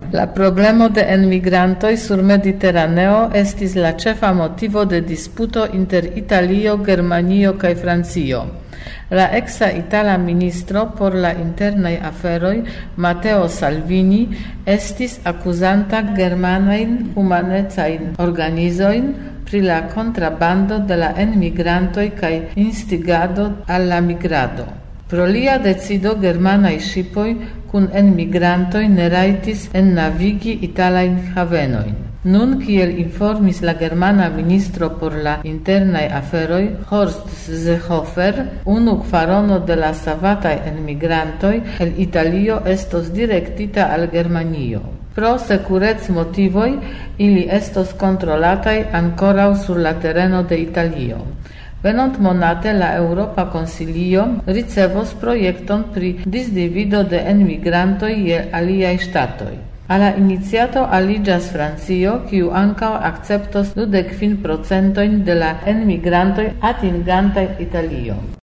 La problemo de enmigrantoj sur Mediteraneo estis la ĉefa motivo de disputo inter Italio, Germanio kaj Francio. La exa itala ministro por la internaj aferoj Matteo Salvini estis akuzanta germanajn humanecajn organizojn pri la kontrabando de la enmigrantoj kaj instigado al la migrado. Pro lia decido germanaj ŝipoj kun enmigrantoj ne rajtis ennavigi italajn havenojn. Nun, kiel informis la germana ministro por la internaj aferoj Horst Seehofer, unu kvarono de la savataj enmigrantoj el Italio estos direktita al Germanio. Pro sekurec-motivoj ili estos kontrolataj ankoraŭ sur la tereno de Italio. Venontmonate la Eŭropa Konsilio ricevos projekton pri disdivido de enmigrantoj je aliaj ŝtatoj. Al la iniciato aliĝas Francio, kiu ankaŭ akceptos 25% de la enmigrantoj atingantaj Italion.